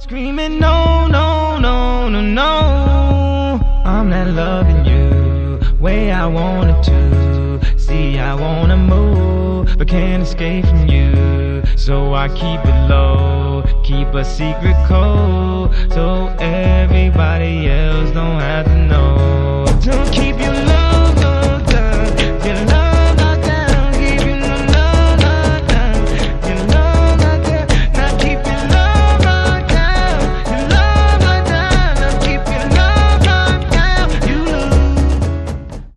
Screaming no, no, no, no, no. I'm not loving you way I wanted to. See, I wanna move, but can't escape from you. So I keep it low, keep a secret code, so everybody else